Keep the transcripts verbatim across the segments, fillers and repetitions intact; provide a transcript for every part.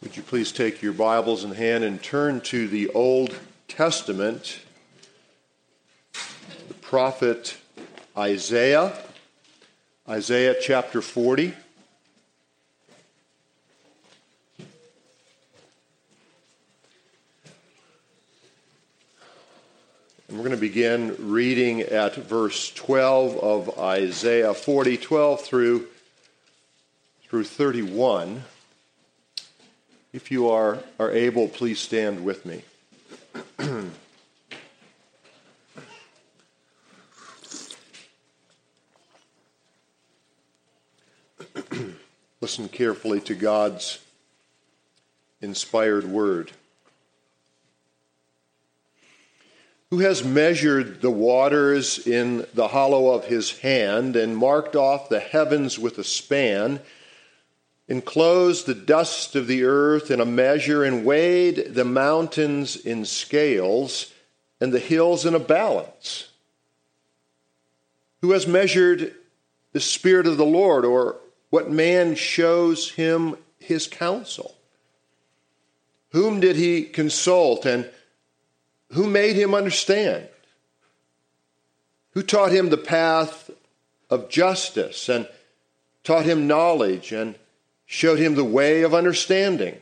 Would you please take your Bibles in hand and turn to the Old Testament, the prophet Isaiah, Isaiah chapter forty. And we're going to begin reading at verse twelve of Isaiah forty, twelve through, through thirty-one. If you are, are able, please stand with me. Listen carefully to God's inspired word. Who has measured the waters in the hollow of his hand and marked off the heavens with a span, enclosed the dust of the earth in a measure, and weighed the mountains in scales and the hills in a balance? Who has measured the Spirit of the Lord, or what man shows him his counsel? Whom did he consult, and who made him understand? Who taught him the path of justice, and taught him knowledge, and showed him the way of understanding?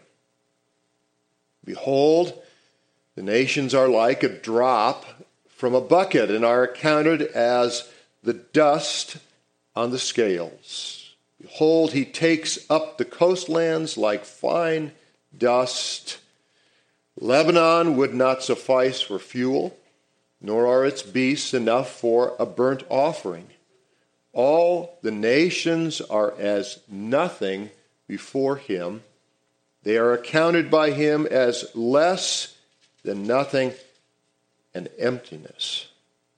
Behold, the nations are like a drop from a bucket, and are accounted as the dust on the scales. Behold, he takes up the coastlands like fine dust. Lebanon would not suffice for fuel, nor are its beasts enough for a burnt offering. All the nations are as nothing before him. They are accounted by him as less than nothing and emptiness.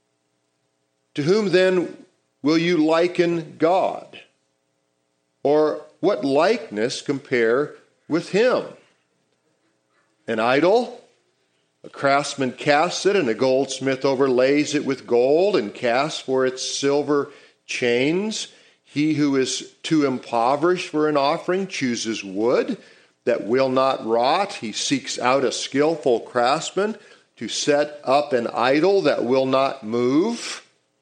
To whom then will you liken God? Or what likeness compare with him? An idol? A craftsman casts it, and a goldsmith overlays it with gold and casts for its silver chains. He who is too impoverished for an offering chooses wood that will not rot. He seeks out a skillful craftsman to set up an idol that will not move.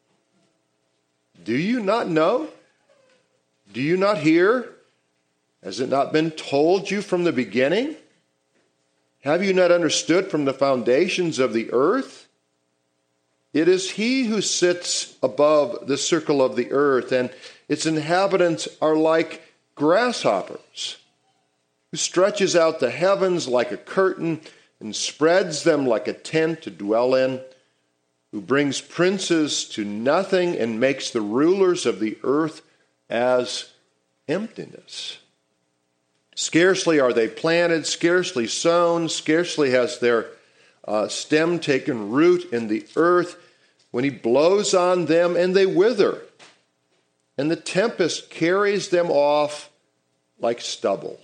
Do you not know? Do you not hear? Has it not been told you from the beginning? Have you not understood from the foundations of the earth? It is he who sits above the circle of the earth, and its inhabitants are like grasshoppers, who stretches out the heavens like a curtain and spreads them like a tent to dwell in, who brings princes to nothing and makes the rulers of the earth as emptiness. Scarcely are they planted, scarcely sown, scarcely has their uh, stem taken root in the earth, when he blows on them and they wither, and the tempest carries them off like stubble.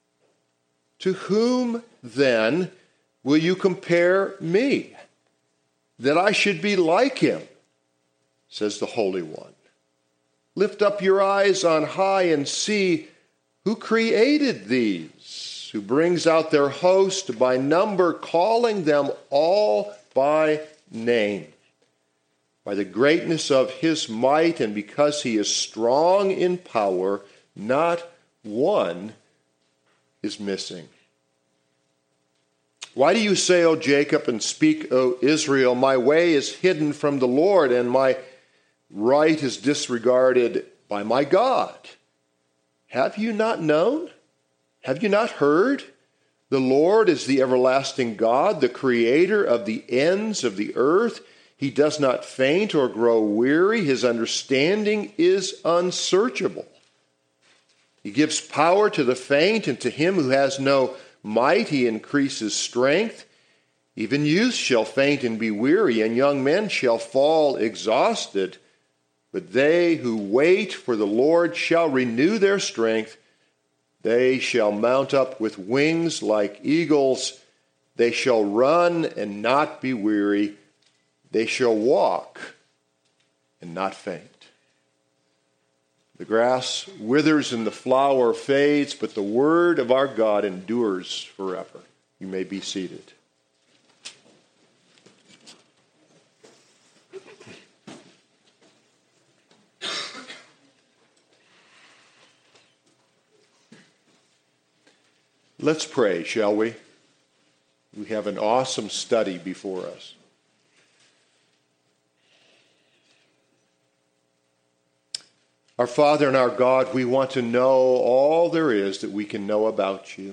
To whom then will you compare me, that I should be like him, says the Holy One? Lift up your eyes on high and see who created these, who brings out their host by number, calling them all by name. By the greatness of his might, and because he is strong in power, not one is missing. Why do you say, O Jacob, and speak, O Israel, my way is hidden from the Lord, and my right is disregarded by my God? Have you not known? Have you not heard? The Lord is the everlasting God, the creator of the ends of the earth. He does not faint or grow weary. His understanding is unsearchable. He gives power to the faint, and to him who has no might he increases strength. Even youth shall faint and be weary, and young men shall fall exhausted. But they who wait for the Lord shall renew their strength. They shall mount up with wings like eagles. They shall run and not be weary. They shall walk and not faint. The grass withers and the flower fades, but the word of our God endures forever. You may be seated. Let's pray, shall we? We have an awesome study before us. Our Father and our God, we want to know all there is that we can know about you.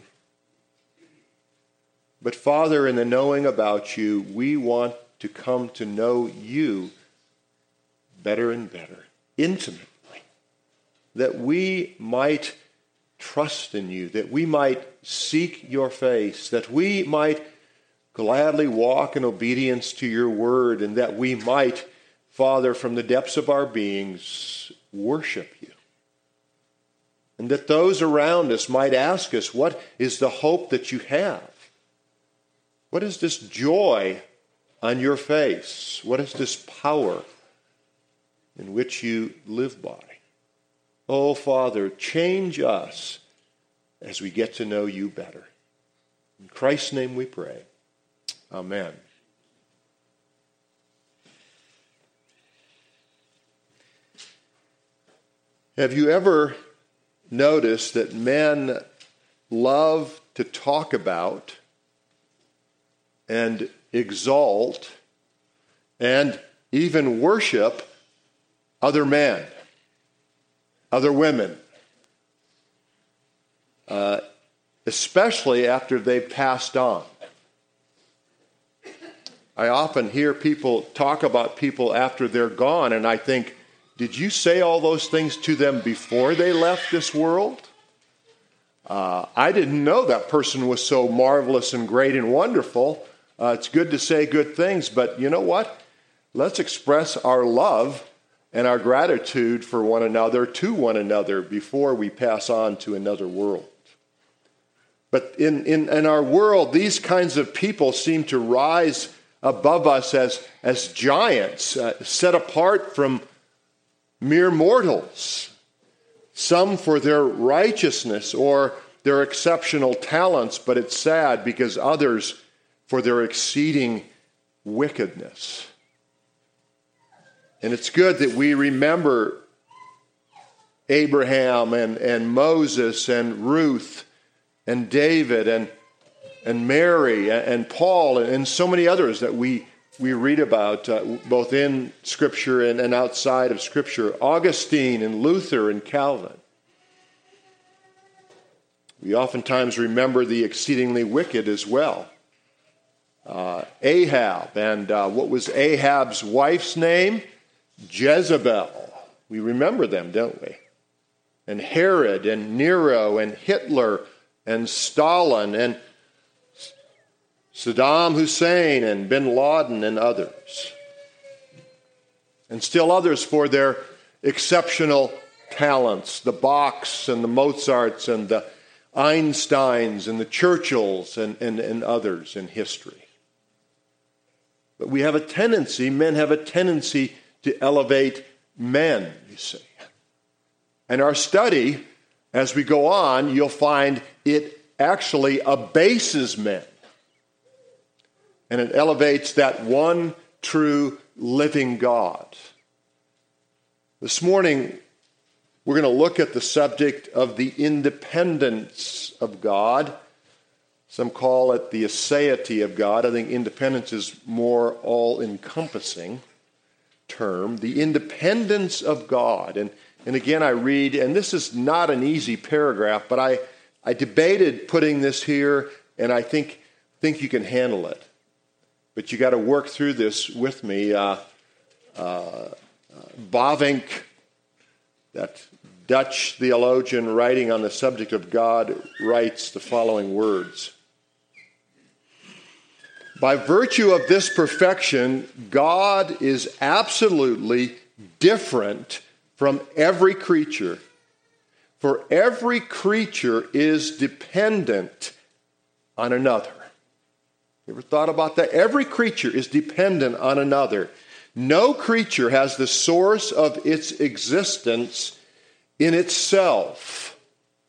But Father, in the knowing about you, we want to come to know you better and better, intimately, that we might trust in you, that we might seek your face, that we might gladly walk in obedience to your word, and that we might, Father, from the depths of our beings, worship you. And that those around us might ask us, what is the hope that you have? What is this joy on your face? What is this power in which you live by? Oh, Father, change us as we get to know you better. In Christ's name we pray. Amen. Have you ever noticed that men love to talk about and exalt and even worship other men, other women, uh, especially after they've passed on? I often hear people talk about people after they're gone, and I think, did you say all those things to them before they left this world? Uh, I didn't know that person was so marvelous and great and wonderful. Uh, it's good to say good things, but you know what? Let's express our love and our gratitude for one another, to one another, before we pass on to another world. But in, in, in our world, these kinds of people seem to rise above us as, as giants, uh, set apart from mere mortals, some for their righteousness or their exceptional talents, but it's sad because others for their exceeding wickedness. And it's good that we remember Abraham and, and Moses and Ruth and David and, and Mary and, and Paul and, and so many others that we We read about uh, both in Scripture and, and outside of Scripture. Augustine and Luther and Calvin. We oftentimes remember the exceedingly wicked as well. Uh, Ahab, and uh, what was Ahab's wife's name? Jezebel. We remember them, don't we? And Herod and Nero and Hitler and Stalin and Saddam Hussein and bin Laden and others. And still others for their exceptional talents, the Bachs and the Mozarts and the Einsteins and the Churchills and, and, and others in history. But we have a tendency, men have a tendency to elevate men, you see. And our study, as we go on, you'll find it actually abases men. And it elevates that one true living God. This morning, we're going to look at the subject of the independence of God. Some call it the aseity of God. I think independence is more all-encompassing term. The independence of God. And, and again, I read, and this is not an easy paragraph, but I, I debated putting this here, and I think, think you can handle it. But you got to work through this with me. Uh, uh, Bavinck, that Dutch theologian writing on the subject of God, writes the following words. By virtue of this perfection, God is absolutely different from every creature. For every creature is dependent on another. You ever thought about that? Every creature is dependent on another. No creature has the source of its existence in itself.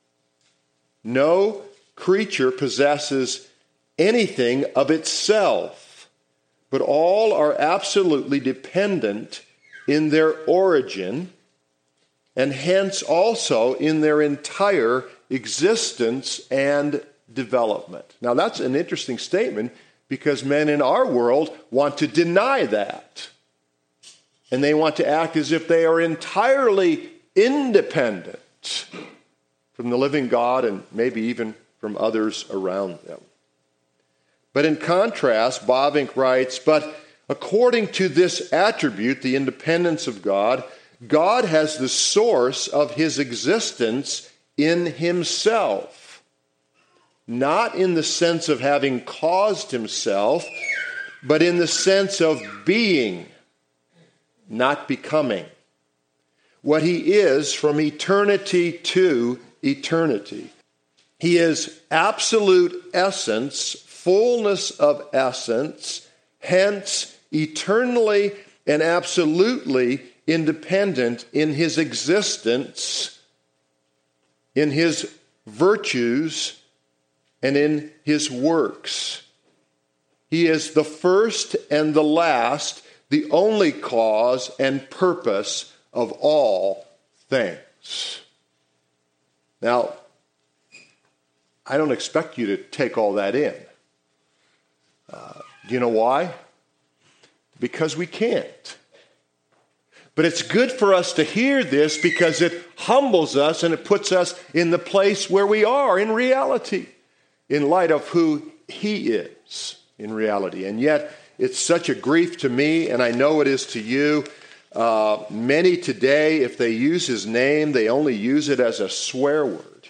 No creature possesses anything of itself, but all are absolutely dependent in their origin, and hence also in their entire existence and development. Now that's an interesting statement, because men in our world want to deny that. And they want to act as if they are entirely independent from the living God and maybe even from others around them. But in contrast, Bavinck writes, but according to this attribute, the independence of God, God has the source of his existence in himself, not in the sense of having caused himself, but in the sense of being, not becoming. What he is from eternity to eternity. He is absolute essence, fullness of essence, hence eternally and absolutely independent in his existence, in his virtues, and in his works. He is the first and the last, the only cause and purpose of all things. Now, I don't expect you to take all that in. Uh, do you know why? Because we can't. But it's good for us to hear this, because it humbles us and it puts us in the place where we are in reality, in light of who he is in reality. And yet, it's such a grief to me, and I know it is to you. Uh, many today, if they use his name, they only use it as a swear word,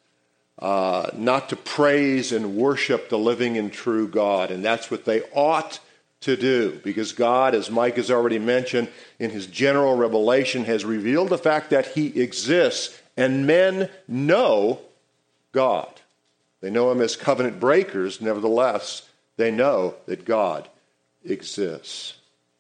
uh, not to praise and worship the living and true God. And that's what they ought to do, because God, as Mike has already mentioned, in his general revelation, has revealed the fact that he exists, and men know God. They know him as covenant breakers. Nevertheless, they know that God exists.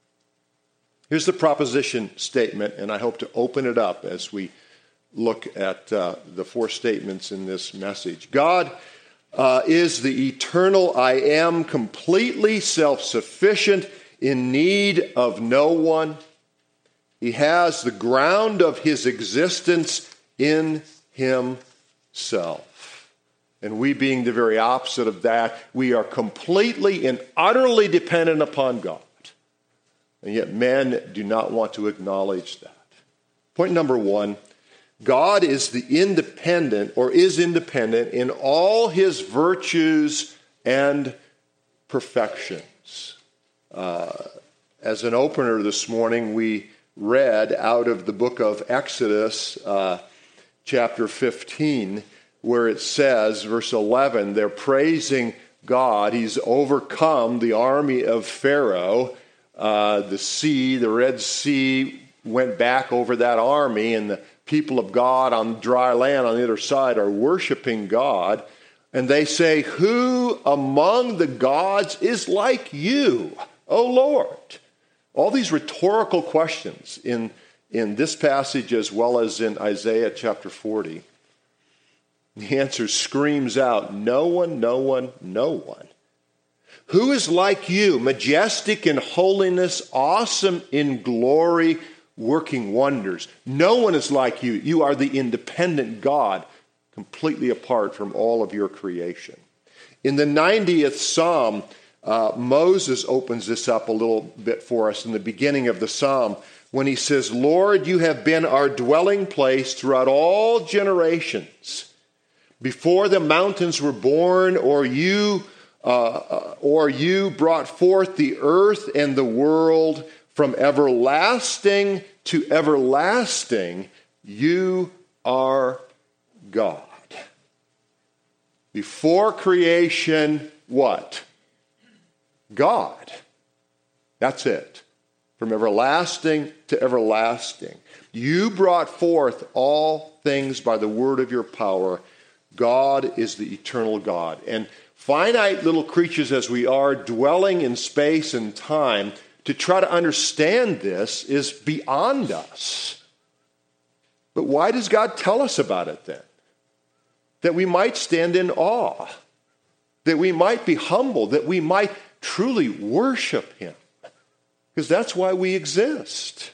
Here's the proposition statement, and I hope to open it up as we look at uh, the four statements in this message. God uh, is the eternal I am, completely self-sufficient, in need of no one. He has the ground of his existence in himself. And we, being the very opposite of that, we are completely and utterly dependent upon God. And yet men do not want to acknowledge that. Point number one, God is the independent, or is independent in all his virtues and perfections. Uh, as an opener this morning, we read out of the book of Exodus, uh, chapter fifteen, where it says, verse eleven, they're praising God. He's overcome the army of Pharaoh. Uh, the sea, the Red Sea, went back over that army, and the people of God on dry land on the other side are worshiping God. And they say, who among the gods is like you, O Lord? All these rhetorical questions in, in this passage as well as in Isaiah chapter forty. The answer screams out, no one, no one, no one. Who is like you, majestic in holiness, awesome in glory, working wonders? No one is like you. You are the independent God, completely apart from all of your creation. In the ninetieth Psalm, uh, Moses opens this up a little bit for us in the beginning of the Psalm, when he says, Lord, you have been our dwelling place throughout all generations. Before the mountains were born, or you uh, or you brought forth the earth and the world, from everlasting to everlasting, you are God. Before creation, what? God. That's it. From everlasting to everlasting. You brought forth all things by the word of your power. God is the eternal God. And finite little creatures as we are, dwelling in space and time, to try to understand this is beyond us. But why does God tell us about it then? That we might stand in awe, that we might be humble, that we might truly worship him. Because that's why we exist.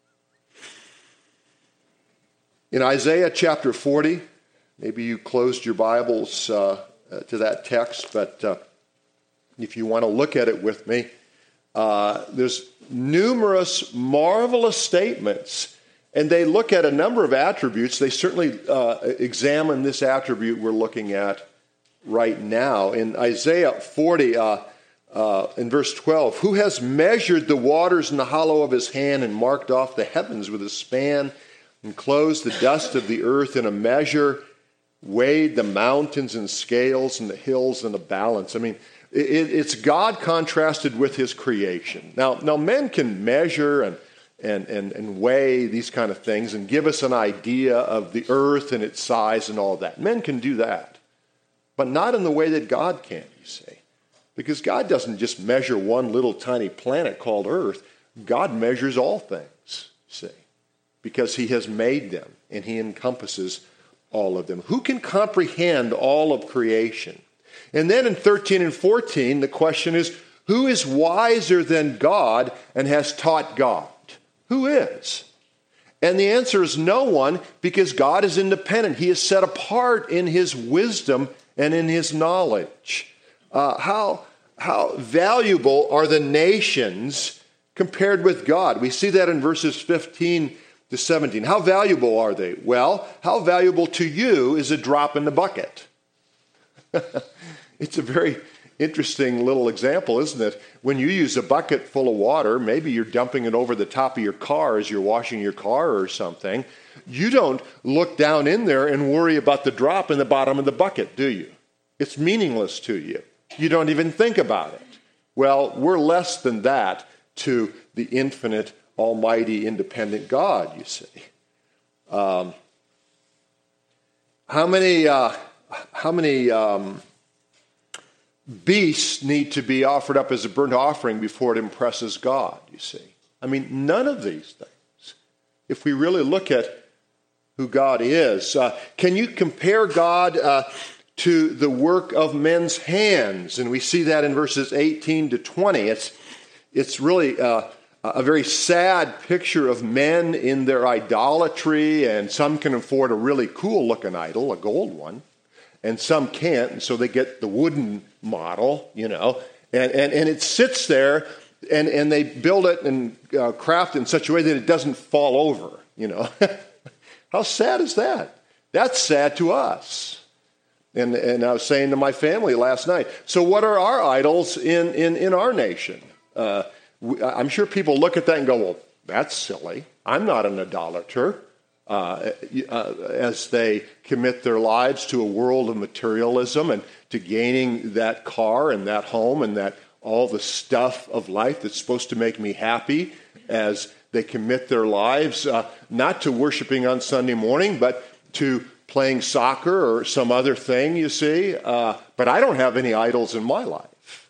In Isaiah chapter forty, maybe you closed your Bibles uh, to that text, but uh, if you want to look at it with me, uh, there's numerous marvelous statements, and they look at a number of attributes. They certainly uh, examine this attribute we're looking at right now. In Isaiah forty, uh, uh, in verse twelve, who has measured the waters in the hollow of his hand and marked off the heavens with a span, enclosed the dust of the earth in a measure, weighed the mountains in scales and the hills in a balance. I mean, it, it's God contrasted with his creation. Now, now men can measure and, and, and, and weigh these kind of things and give us an idea of the earth and its size and all that. Men can do that, but not in the way that God can, you see. Because God doesn't just measure one little tiny planet called Earth. God measures all things, see. Because he has made them, and he encompasses all of them. Who can comprehend all of creation? And then in thirteen and fourteen, the question is, who is wiser than God and has taught God? Who is? And the answer is no one, because God is independent. He is set apart in his wisdom and in his knowledge. Uh, how, how valuable are the nations compared with God? We see that in verses fifteen to seventeen. How valuable are they? Well, how valuable to you is a drop in the bucket? It's a very interesting little example, isn't it? When you use a bucket full of water, maybe you're dumping it over the top of your car as you're washing your car or something. You don't look down in there and worry about the drop in the bottom of the bucket, do you? It's meaningless to you. You don't even think about it. Well, we're less than that to the infinite, almighty, independent God, you see. Um, how many, uh, how many um, beasts need to be offered up as a burnt offering before it impresses God, you see? I mean, none of these things. If we really look at who God is, uh, can you compare God uh, to the work of men's hands? And we see that in verses eighteen to twenty. It's, it's really uh, a very sad picture of men in their idolatry, and some can afford a really cool-looking idol, a gold one, and some can't, and so they get the wooden model, you know, and, and, and it sits there, and, and they build it and uh, craft it in such a way that it doesn't fall over, you know. How sad is that? That's sad to us. And, and I was saying to my family last night, so what are our idols in, in, in our nation? Uh, I'm sure people look at that and go, well, that's silly. I'm not an idolater. Uh, uh, as they commit their lives to a world of materialism and to gaining that car and that home and that all the stuff of life that's supposed to make me happy, as they commit their lives uh, not to worshiping on Sunday morning, but to playing soccer or some other thing, you see. Uh, but I don't have any idols in my life.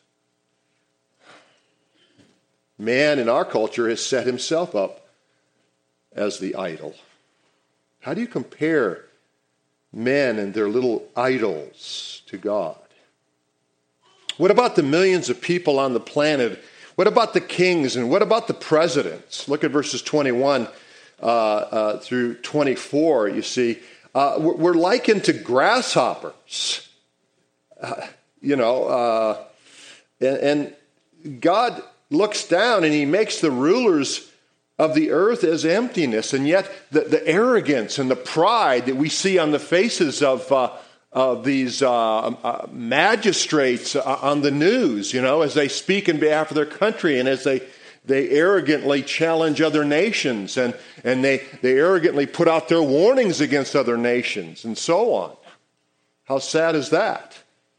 Man in our culture has set himself up as the idol. How do you compare men and their little idols to God? What about the millions of people on the planet? What about the kings and what about the presidents? Look at verses twenty-one uh, uh, through twenty-four, you see. Uh, we're likened to grasshoppers. Uh, you know, uh, and, and God looks down and he makes the rulers of the earth as emptiness, and yet the, the arrogance and the pride that we see on the faces of uh, of these uh, uh, magistrates uh, on the news, you know, as they speak in behalf of their country and as they they arrogantly challenge other nations and and they they arrogantly put out their warnings against other nations and so on. How sad is that?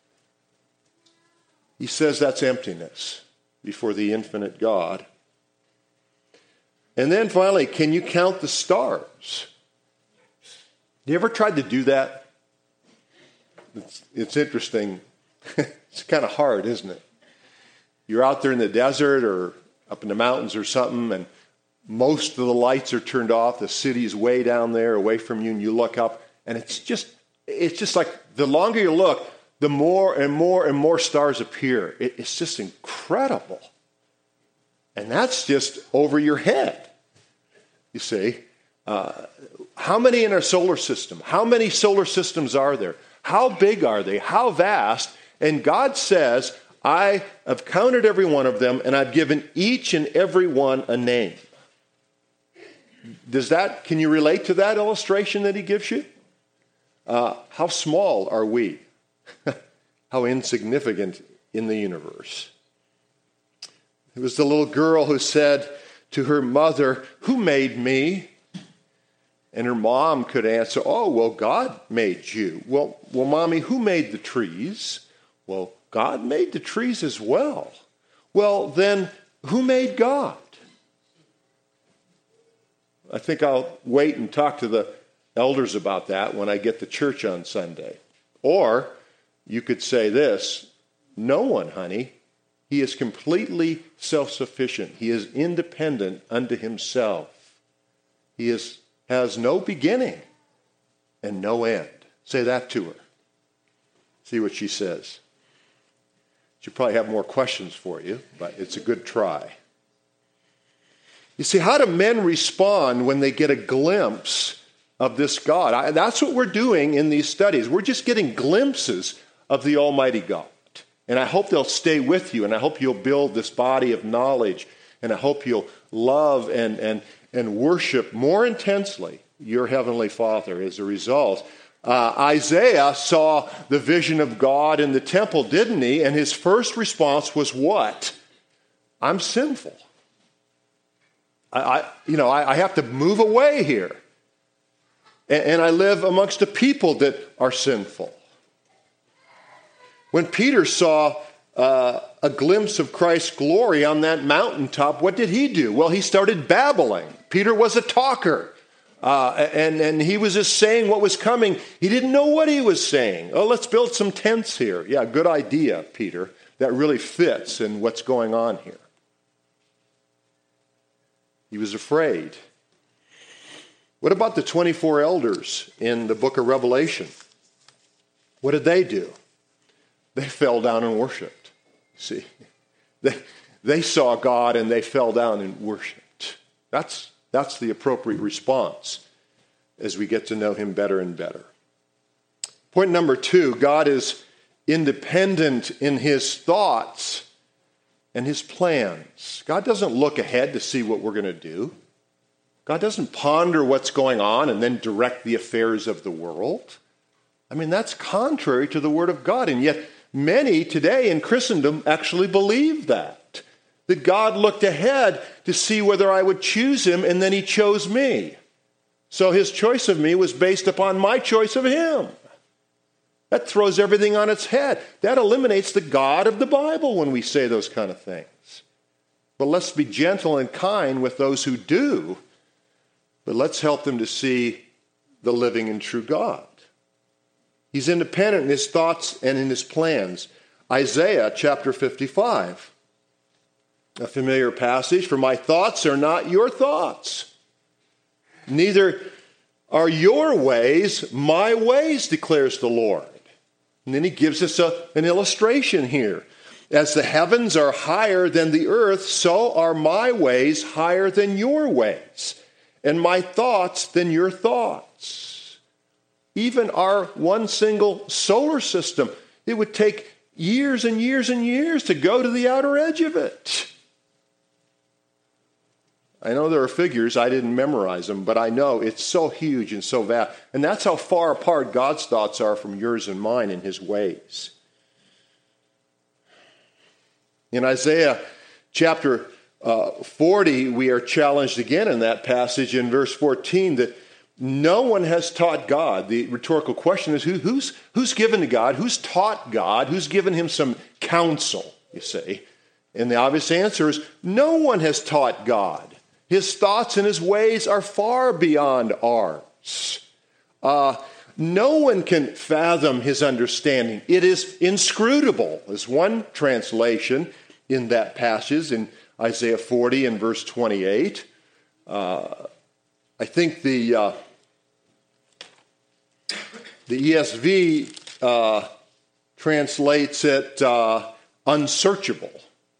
He says that's emptiness before the infinite God. And then finally, can you count the stars? You ever tried to do that? It's, it's interesting. It's kind of hard, isn't it? You're out there in the desert or up in the mountains or something, and most of the lights are turned off. The city's way down there away from you, and you look up, and it's just, it's just like the longer you look, the more and more and more stars appear. It, it's just incredible. And that's just over your head, you see. Uh, how many in our solar system? How many solar systems are there? How big are they? How vast? And God says, I have counted every one of them, and I've given each and every one a name. Does that, can you relate to that illustration that he gives you? Uh, how small are we? How insignificant in the universe. It was the little girl who said to her mother, who made me? And her mom could answer, oh, well, God made you. Well, well, Mommy, who made the trees? Well, God made the trees as well. Well, then, who made God? I think I'll wait and talk to the elders about that when I get to church on Sunday. Or you could say this, no one, honey. He is completely self-sufficient. He is independent unto himself. He is, has no beginning and no end. Say that to her. See what she says. She'll probably have more questions for you, but it's a good try. You see, how do men respond when they get a glimpse of this God? I, that's what we're doing in these studies. We're just getting glimpses of the Almighty God. And I hope they'll stay with you, and I hope you'll build this body of knowledge, and I hope you'll love and, and, and worship more intensely your Heavenly Father as a result. Uh, Isaiah saw the vision of God in the temple, didn't he? And his first response was what? I'm sinful. I, I you know, I, I have to move away here. And, and I live amongst a people that are sinful. When Peter saw uh, a glimpse of Christ's glory on that mountaintop, what did he do? Well, he started babbling. Peter was a talker, uh, and, and he was just saying what was coming. He didn't know what he was saying. Oh, let's build some tents here. Yeah, good idea, Peter. That really fits in what's going on here. He was afraid. What about the twenty-four elders in the book of Revelation? What did they do? They fell down and worshiped. See, they, they saw God and they fell down and worshiped. That's, that's the appropriate response as we get to know him better and better. Point number two, God is independent in his thoughts and his plans. God doesn't look ahead to see what we're going to do. God doesn't ponder what's going on and then direct the affairs of the world. I mean, that's contrary to the Word of God, and yet many today in Christendom actually believe that. That God looked ahead to see whether I would choose him, and then he chose me. So his choice of me was based upon my choice of him. That throws everything on its head. That eliminates the God of the Bible when we say those kind of things. But let's be gentle and kind with those who do. But let's help them to see the living and true God. He's independent in his thoughts and in his plans. Isaiah chapter fifty-five, a familiar passage. For my thoughts are not your thoughts, neither are your ways my ways, declares the Lord. And then he gives us a, an illustration here. As the heavens are higher than the earth, so are my ways higher than your ways, and my thoughts than your thoughts. Even our one single solar system, it would take years and years and years to go to the outer edge of it. I know there are figures, I didn't memorize them, but I know it's so huge and so vast. And that's how far apart God's thoughts are from yours and mine in his ways. In Isaiah chapter uh, forty, we are challenged again in that passage in verse fourteen that no one has taught God. The rhetorical question is, who, who's, who's given to God? Who's taught God? Who's given him some counsel, you see? And the obvious answer is, no one has taught God. His thoughts and his ways are far beyond ours. Uh, no one can fathom his understanding. It is inscrutable, is one translation in that passage in Isaiah forty and verse twenty-eight. Uh, I think the uh, the E S V uh, translates it uh, unsearchable.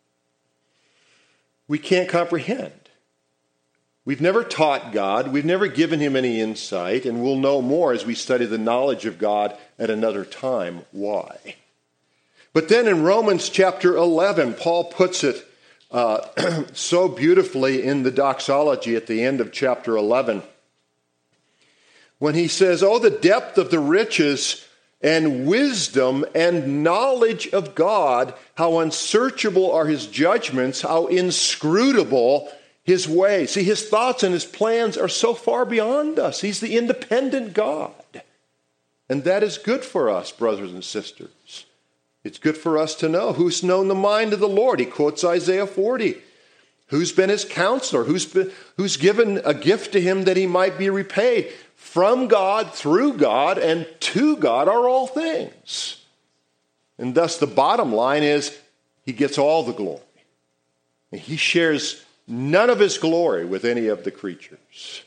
We can't comprehend. We've never taught God. We've never given him any insight, and we'll know more as we study the knowledge of God at another time why. But then in Romans chapter eleven, Paul puts it uh, so beautifully in the doxology at the end of chapter eleven, when he says, "Oh, the depth of the riches and wisdom and knowledge of God, how unsearchable are his judgments, how inscrutable his ways." See, his thoughts and his plans are so far beyond us. He's the independent God. And that is good for us, brothers and sisters. It's good for us to know who's known the mind of the Lord. He quotes Isaiah forty. Who's been his counselor? Who's been, who's given a gift to him that he might be repaid? From God, through God, and to God are all things. And thus the bottom line is he gets all the glory. And he shares none of his glory with any of the creatures.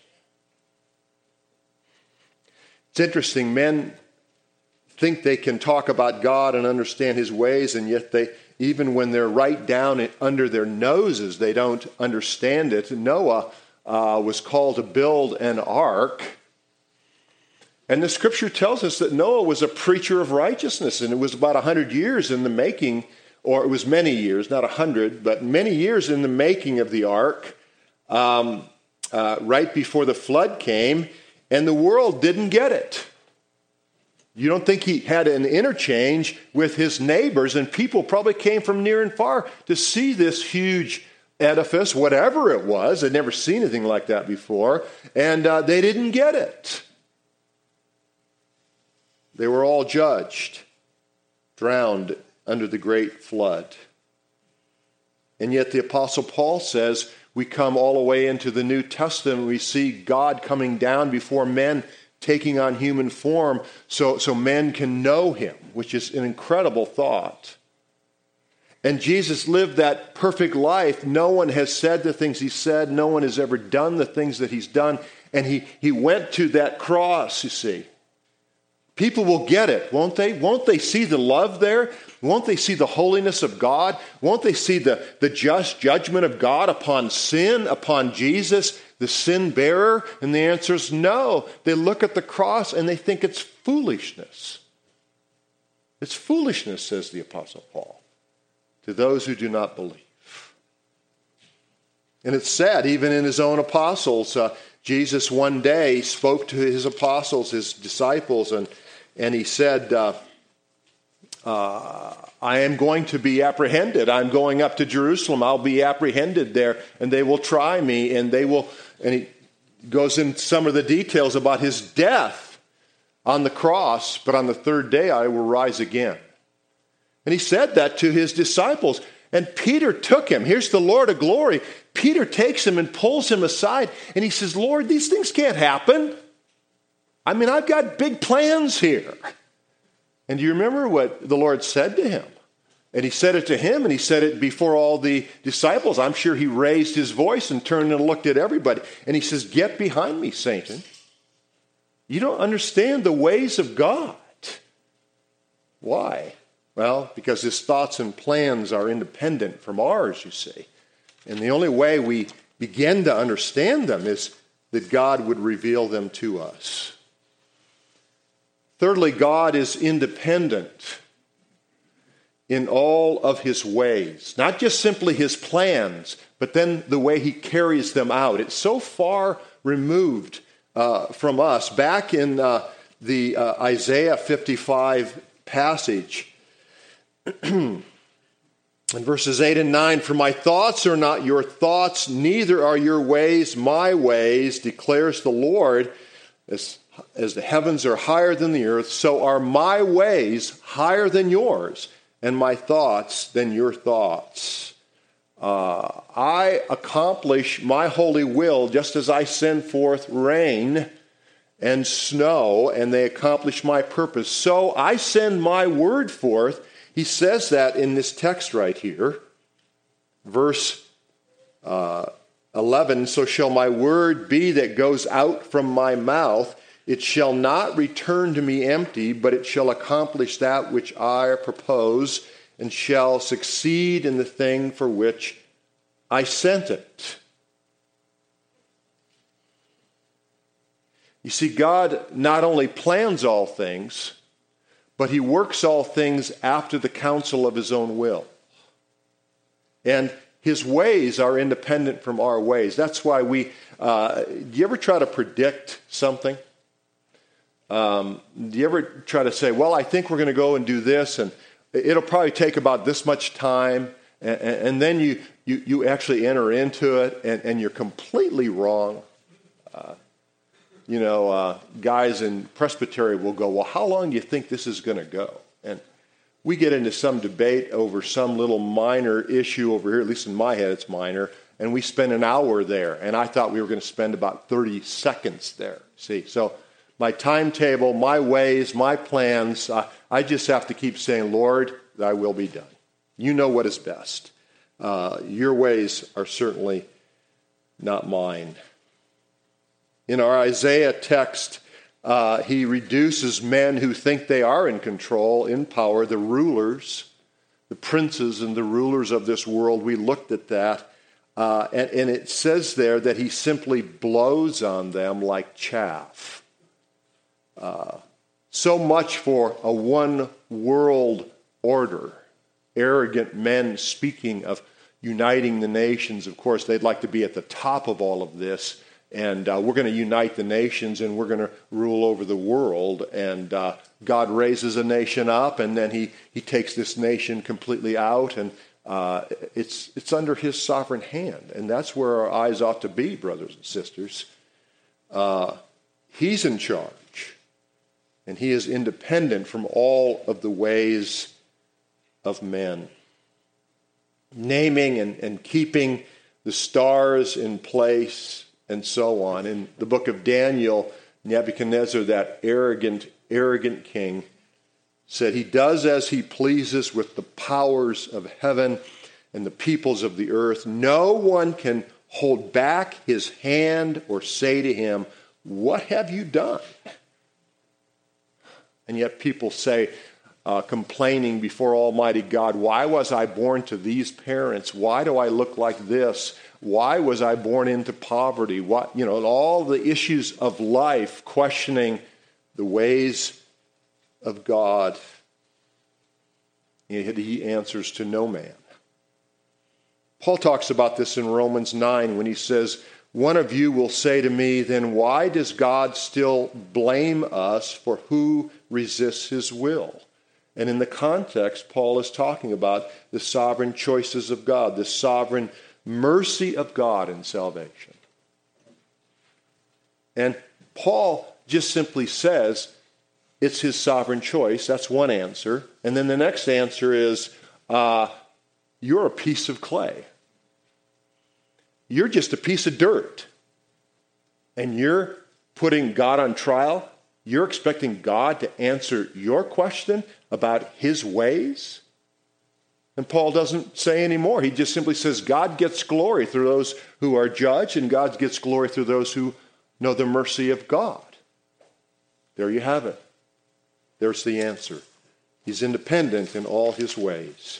It's interesting, men think they can talk about God and understand his ways, and yet they, even when they're right down under their noses, they don't understand it. Noah uh, was called to build an ark, and the scripture tells us that Noah was a preacher of righteousness, and it was about a hundred years in the making, or it was many years, not a hundred, but many years in the making of the ark, um, uh, right before the flood came, and the world didn't get it. You don't think he had an interchange with his neighbors, and people probably came from near and far to see this huge edifice, whatever it was. They'd never seen anything like that before, and uh, they didn't get it. They were all judged, drowned under the great flood. And yet the Apostle Paul says we come all the way into the New Testament, we see God coming down before men, taking on human form so, so men can know him, which is an incredible thought. And Jesus lived that perfect life. No one has said the things he said. No one has ever done the things that he's done. And he, he went to that cross, you see. People will get it, won't they? Won't they see the love there? Won't they see the holiness of God? Won't they see the, the just judgment of God upon sin, upon Jesus, the sin bearer? And the answer is no. They look at the cross and they think it's foolishness. It's foolishness, says the Apostle Paul, to those who do not believe. And it's sad, even in his own apostles, uh, Jesus one day spoke to his apostles, his disciples, and, and he said, uh, uh, I am going to be apprehended. I'm going up to Jerusalem. I'll be apprehended there, and they will try me, and they will, and he goes into some of the details about his death on the cross, but on the third day I will rise again. And he said that to his disciples. And Peter took him. Here's the Lord of glory. Peter takes him and pulls him aside. And he says, Lord, these things can't happen. I mean, I've got big plans here. And do you remember what the Lord said to him? And he said it to him, and he said it before all the disciples. I'm sure he raised his voice and turned and looked at everybody. And he says, get behind me, Satan. You don't understand the ways of God. Why? Well, because his thoughts and plans are independent from ours, you see. And the only way we begin to understand them is that God would reveal them to us. Thirdly, God is independent in all of his ways. Not just simply his plans, but then the way he carries them out. It's so far removed uh, from us. Back in uh, the uh, Isaiah fifty-five passage, in verses eight and nine, for my thoughts are not your thoughts, neither are your ways my ways, declares the Lord. As, as the heavens are higher than the earth, so are my ways higher than yours, and my thoughts than your thoughts. Uh, I accomplish my holy will just as I send forth rain and snow, and they accomplish my purpose. So I send my word forth. He says that in this text right here, verse uh, eleven, so shall my word be that goes out from my mouth. It shall not return to me empty, but it shall accomplish that which I propose, and shall succeed in the thing for which I sent it. You see, God not only plans all things, but he works all things after the counsel of his own will. And his ways are independent from our ways. That's why we, uh, do you ever try to predict something? Um, do you ever try to say, well, I think we're going to go and do this, and it'll probably take about this much time, and, and then you, you, you actually enter into it, and, and you're completely wrong. Uh, you know, uh, guys in Presbytery will go, well, how long do you think this is going to go? And we get into some debate over some little minor issue over here, at least in my head it's minor, and we spend an hour there, and I thought we were going to spend about thirty seconds there. See, so my timetable, my ways, my plans, uh, I just have to keep saying, Lord, thy will be done. You know what is best. Uh, your ways are certainly not mine. In our Isaiah text, uh, he reduces men who think they are in control, in power, the rulers, the princes and the rulers of this world. We looked at that. Uh, and, and it says there that he simply blows on them like chaff. Uh, so much for a one world order. Arrogant men speaking of uniting the nations. Of course, they'd like to be at the top of all of this. And uh, we're going to unite the nations, and we're going to rule over the world. And uh, God raises a nation up, and then he, he takes this nation completely out. And uh, it's, it's under his sovereign hand. And that's where our eyes ought to be, brothers and sisters. Uh, he's in charge. And he is independent from all of the ways of men. Naming and, and keeping the stars in place and so on. In the book of Daniel, Nebuchadnezzar, that arrogant, arrogant king, said he does as he pleases with the powers of heaven and the peoples of the earth. No one can hold back his hand or say to him, what have you done? And yet people say, uh, complaining before Almighty God, why was I born to these parents? Why do I look like this? Why was I born into poverty? What, you know, all the issues of life, questioning the ways of God. Yet he answers to no man. Paul talks about this in Romans nine when he says, one of you will say to me, then why does God still blame us for who resists his will? And in the context, Paul is talking about the sovereign choices of God, the sovereign mercy of God in salvation. And Paul just simply says it's his sovereign choice. That's one answer. And then the next answer is, uh, you're a piece of clay. You're just a piece of dirt. And you're putting God on trial. You're expecting God to answer your question about his ways. And Paul doesn't say any more. He just simply says God gets glory through those who are judged, and God gets glory through those who know the mercy of God. There you have it. There's the answer. He's independent in all his ways.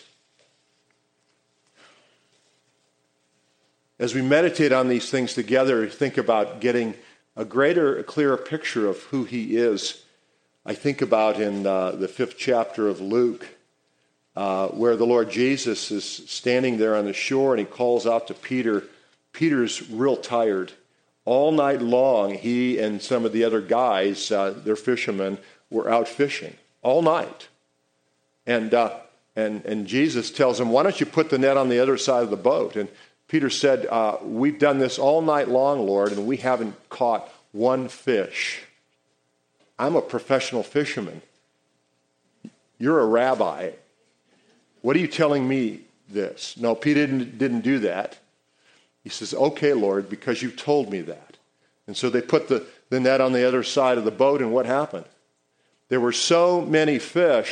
As we meditate on these things together, think about getting a greater, a clearer picture of who he is. I think about in uh, the fifth chapter of Luke, Uh, where the Lord Jesus is standing there on the shore, and he calls out to Peter. Peter's real tired. All night long, he and some of the other guys, uh, they're fishermen, were out fishing all night. And, uh, and, and Jesus tells him, why don't you put the net on the other side of the boat? And Peter said, uh, we've done this all night long, Lord, and we haven't caught one fish. I'm a professional fisherman. You're a rabbi. What are you telling me this? No, Peter didn't, didn't do that. He says, okay, Lord, because you've told me that. And so they put the, the net on the other side of the boat, and what happened? There were so many fish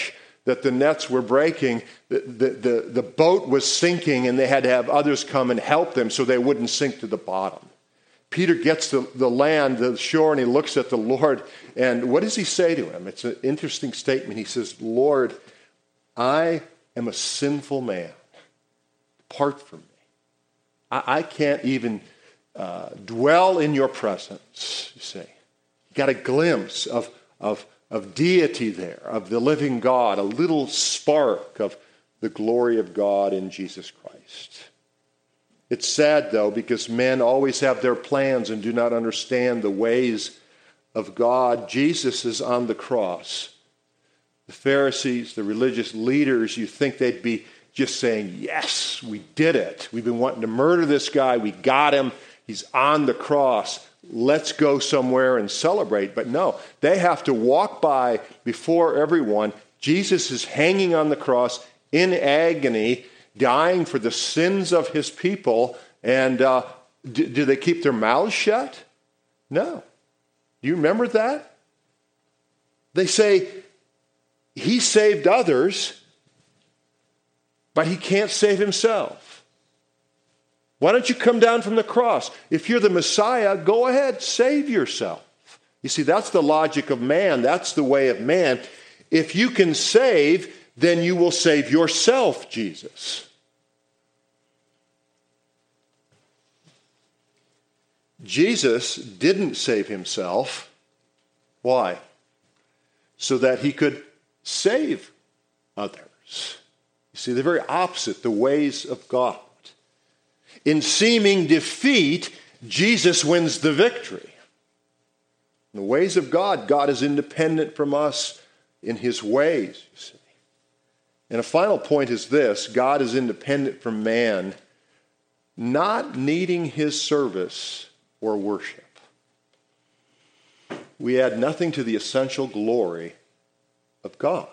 that the nets were breaking, the, the, the, the boat was sinking, and they had to have others come and help them so they wouldn't sink to the bottom. Peter gets to the land, the shore, and he looks at the Lord, and what does he say to him? It's an interesting statement. He says, Lord, I am a sinful man. Depart from me. I, I can't even uh, dwell in your presence, you see. You got a glimpse of, of, of deity there, of the living God, a little spark of the glory of God in Jesus Christ. It's sad, though, because men always have their plans and do not understand the ways of God. Jesus is on the cross. The Pharisees, the religious leaders, you think they'd be just saying, yes, we did it. We've been wanting to murder this guy. We got him. He's on the cross. Let's go somewhere and celebrate. But no, they have to walk by before everyone. Jesus is hanging on the cross in agony, dying for the sins of his people. And uh, do, do they keep their mouths shut? No. Do you remember that? They say, he saved others, but he can't save himself. Why don't you come down from the cross? If you're the Messiah, go ahead, save yourself. You see, that's the logic of man. That's the way of man. If you can save, then you will save yourself, Jesus. Jesus didn't save himself. Why? So that he could save others. You see, they're very opposite, the ways of God. In seeming defeat, Jesus wins the victory. In the ways of God, God is independent from us in his ways, you see. And a final point is this: God is independent from man, not needing his service or worship. We add nothing to the essential glory of God.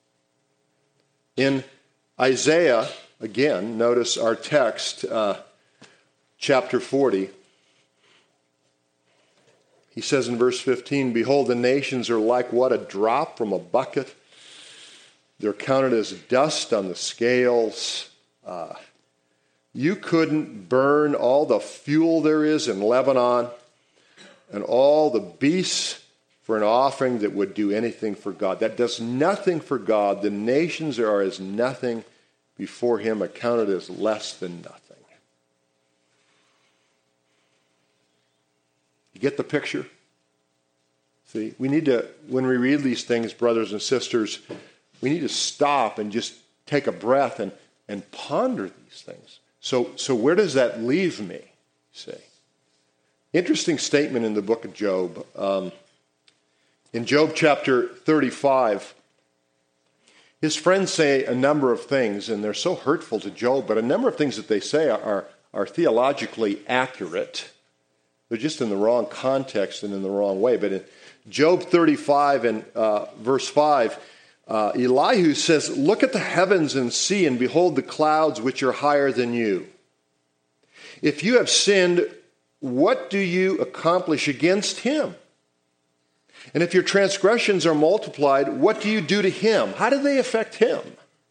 In Isaiah, again, notice our text, uh, chapter forty. He says in verse fifteen, behold, the nations are like what? A drop from a bucket. They're counted as dust on the scales. Uh, you couldn't burn all the fuel there is in Lebanon and all the beasts for an offering that would do anything for God. That does nothing for God. The nations are as nothing before him, accounted as less than nothing. You get the picture? See, we need to, when we read these things, brothers and sisters, we need to stop and just take a breath and, and ponder these things. So, so where does that leave me, see? Interesting statement in the book of Job. Um, in Job chapter thirty-five, his friends say a number of things, and they're so hurtful to Job, but a number of things that they say are, are, are theologically accurate. They're just in the wrong context and in the wrong way. But in Job thirty-five and uh, verse five, uh, Elihu says, look at the heavens and see, and behold the clouds which are higher than you. If you have sinned, what do you accomplish against him? And if your transgressions are multiplied, what do you do to him? How do they affect him?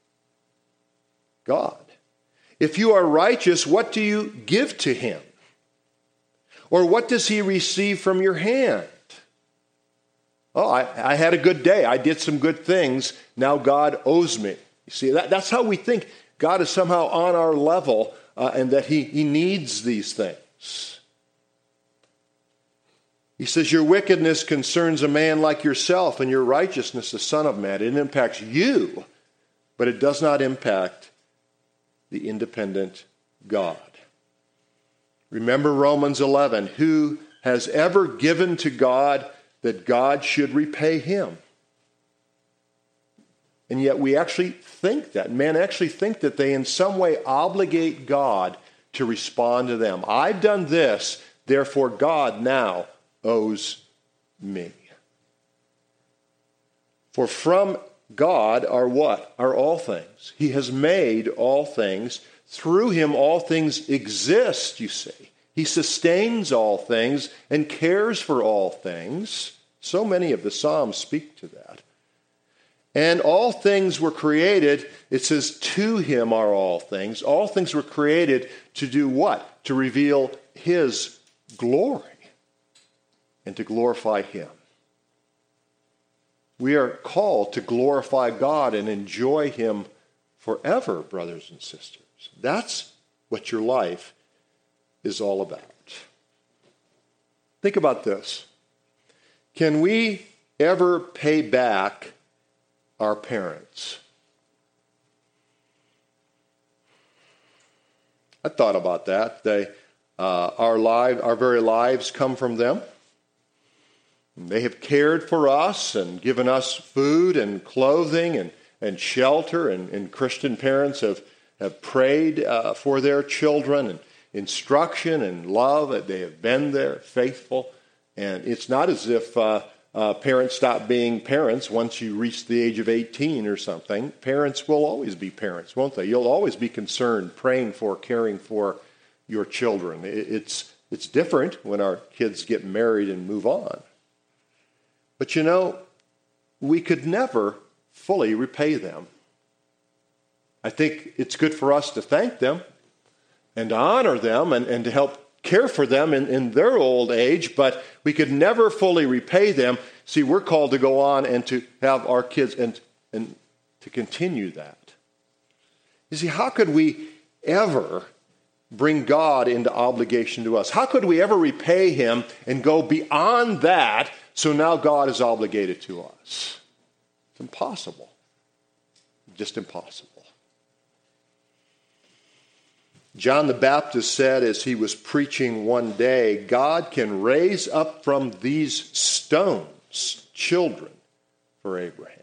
God. If you are righteous, what do you give to him? Or what does he receive from your hand? Oh, I, I had a good day. I did some good things. Now God owes me. You see, that, that's how we think God is somehow on our level uh, and that he, he needs these things. He says, your wickedness concerns a man like yourself, and your righteousness the Son of Man. It impacts you, but it does not impact the independent God. Remember Romans eleven. Who has ever given to God that God should repay him? And yet we actually think that. Men actually think that they in some way obligate God to respond to them. I've done this, therefore God now owes me. For from God are what? Are all things. He has made all things. Through him all things exist, you see. He sustains all things and cares for all things. So many of the Psalms speak to that. And all things were created, it says, to him are all things. All things were created to do what? To reveal his glory and to glorify him. We are called to glorify God and enjoy him forever, brothers and sisters. That's what your life is all about. Think about this. Can we ever pay back our parents? I thought about that. They, uh, our life, our very lives come from them. They have cared for us and given us food and clothing and, and shelter, and, and Christian parents have, have prayed uh, for their children, and instruction and love. They have been there, faithful. And it's not as if uh, uh, parents stop being parents once you reach the age of eighteen or something. Parents will always be parents, won't they? You'll always be concerned, praying for, caring for your children. It's, it's different when our kids get married and move on. But you know, we could never fully repay them. I think it's good for us to thank them and to honor them and, and to help care for them in, in their old age, but we could never fully repay them. See, we're called to go on and to have our kids and, and to continue that. You see, how could we ever bring God into obligation to us? How could we ever repay him and go beyond that so now God is obligated to us? It's impossible. Just impossible. John the Baptist said as he was preaching one day, God can raise up from these stones children for Abraham.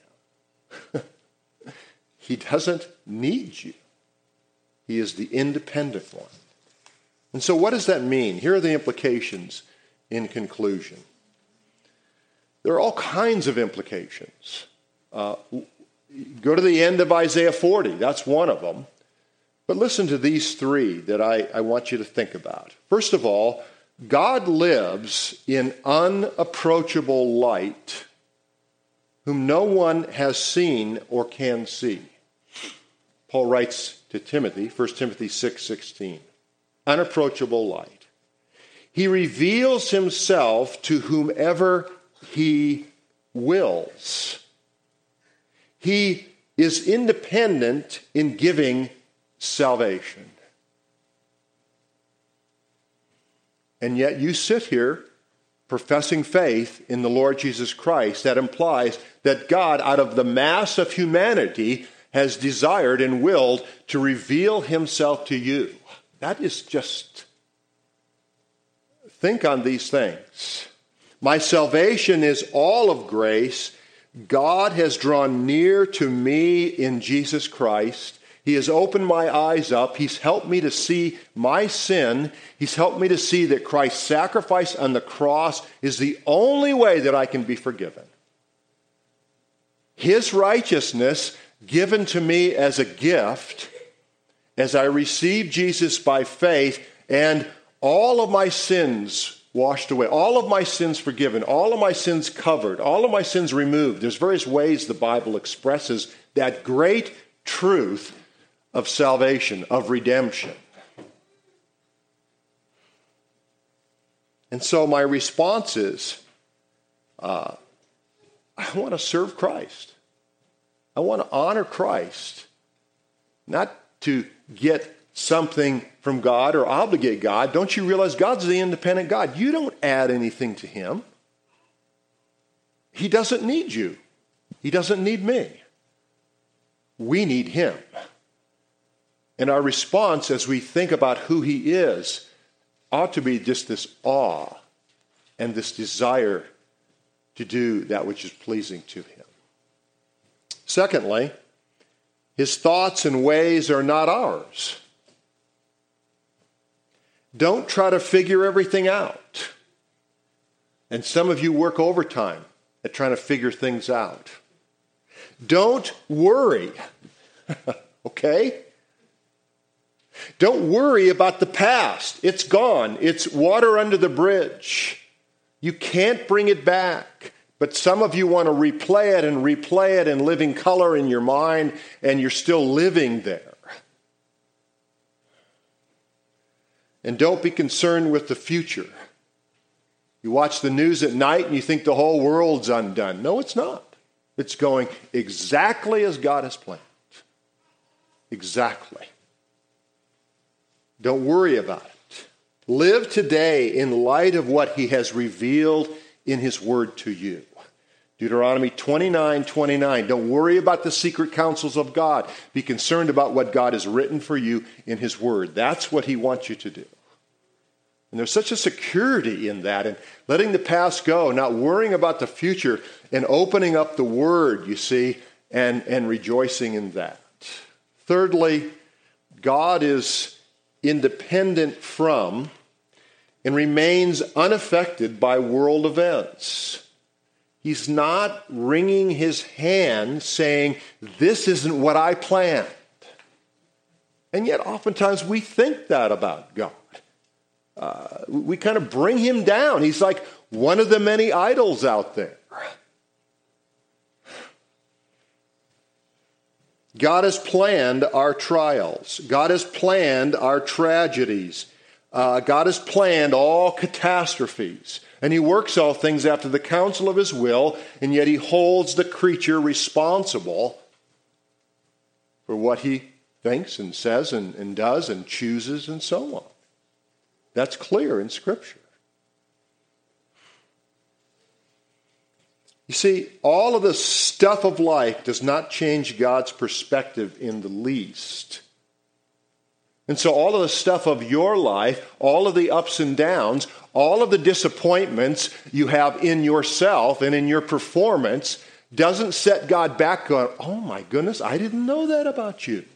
He doesn't need you. He is the independent one. And so what does that mean? Here are the implications in conclusion. There are all kinds of implications. Uh, go to the end of Isaiah forty. That's one of them. But listen to these three that I, I want you to think about. First of all, God lives in unapproachable light, whom no one has seen or can see. Paul writes to Timothy, First Timothy six sixteen, unapproachable light. He reveals himself to whomever he wills. He is independent in giving salvation. And yet you sit here professing faith in the Lord Jesus Christ. That implies that God, out of the mass of humanity, has desired and willed to reveal himself to you. That is just... Think on these things. My salvation is all of grace. God has drawn near to me in Jesus Christ. He has opened my eyes up. He's helped me to see my sin. He's helped me to see that Christ's sacrifice on the cross is the only way that I can be forgiven. His righteousness given to me as a gift as I receive Jesus by faith, and all of my sins washed away, all of my sins forgiven, all of my sins covered, all of my sins removed. There's various ways the Bible expresses that great truth of salvation, of redemption. And so my response is, uh, I want to serve Christ. I want to honor Christ, not to get something from God or obligate God. Don't you realize God's the independent God? You don't add anything to him. He doesn't need you. He doesn't need me. We need him. And our response as we think about who he is ought to be just this awe and this desire to do that which is pleasing to him. Secondly, his thoughts and ways are not ours. Don't try to figure everything out. And some of you work overtime at trying to figure things out. Don't worry, okay? Don't worry about the past. It's gone. It's water under the bridge. You can't bring it back. But some of you want to replay it and replay it and live in color in your mind, and you're still living there. And don't be concerned with the future. You watch the news at night and you think the whole world's undone. No, it's not. It's going exactly as God has planned. Exactly. Don't worry about it. Live today in light of what he has revealed in his word to you. Deuteronomy twenty-nine twenty-nine. Don't worry about the secret counsels of God. Be concerned about what God has written for you in his word. That's what he wants you to do. And there's such a security in that, and letting the past go, not worrying about the future, and opening up the word, you see, and, and rejoicing in that. Thirdly, God is independent from and remains unaffected by world events. He's not wringing his hand saying, this isn't what I planned. And yet oftentimes we think that about God. Uh, we kind of bring him down. He's like one of the many idols out there. God has planned our trials. God has planned our tragedies. Uh, God has planned all catastrophes. And he works all things after the counsel of his will, and yet he holds the creature responsible for what he thinks and says and, and does and chooses and so on. That's clear in Scripture. You see, all of the stuff of life does not change God's perspective in the least. And so all of the stuff of your life, all of the ups and downs, all of the disappointments you have in yourself and in your performance doesn't set God back going, oh my goodness, I didn't know that about you.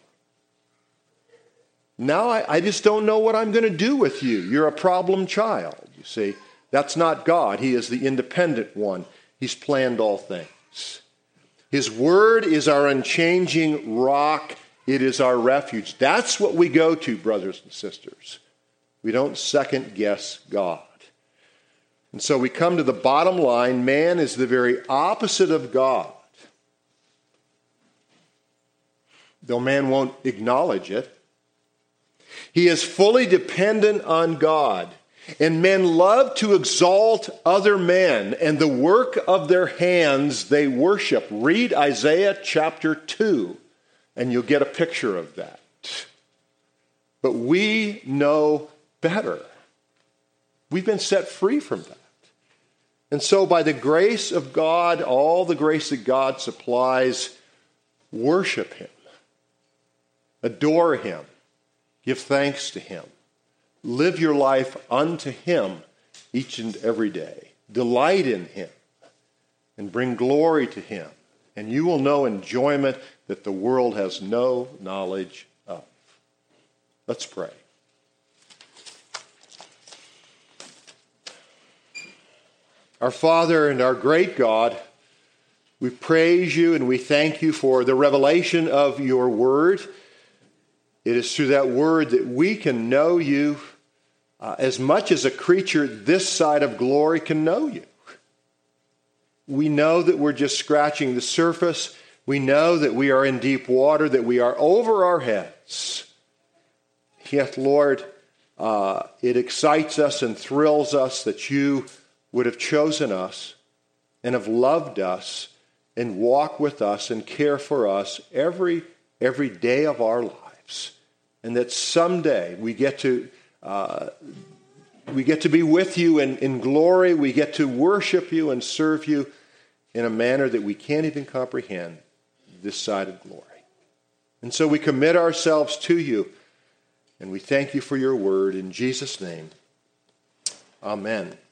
Now I, I just don't know what I'm going to do with you. You're a problem child, you see. That's not God. He is the independent one. He's planned all things. His word is our unchanging rock. It is our refuge. That's what we go to, brothers and sisters. We don't second guess God. And so we come to the bottom line. Man is the very opposite of God. Though man won't acknowledge it. He is fully dependent on God. And men love to exalt other men, and the work of their hands they worship. Read Isaiah chapter two, and you'll get a picture of that. But we know better. We've been set free from that. And so by the grace of God, all the grace that God supplies, worship him. Adore him. Give thanks to him. Live your life unto him each and every day. Delight in him and bring glory to him. And you will know enjoyment that the world has no knowledge of. Let's pray. Our Father and our great God, we praise you and we thank you for the revelation of your word. It is through that word that we can know you uh, as much as a creature this side of glory can know you. We know that we're just scratching the surface. We know that we are in deep water, that we are over our heads. Yet, Lord, uh, it excites us and thrills us that you would have chosen us and have loved us and walk with us and care for us every, every day of our lives. And that someday we get to uh, we get to be with you in, in glory. We get to worship you and serve you in a manner that we can't even comprehend this side of glory. And so we commit ourselves to you, and we thank you for your word. In Jesus' name, amen.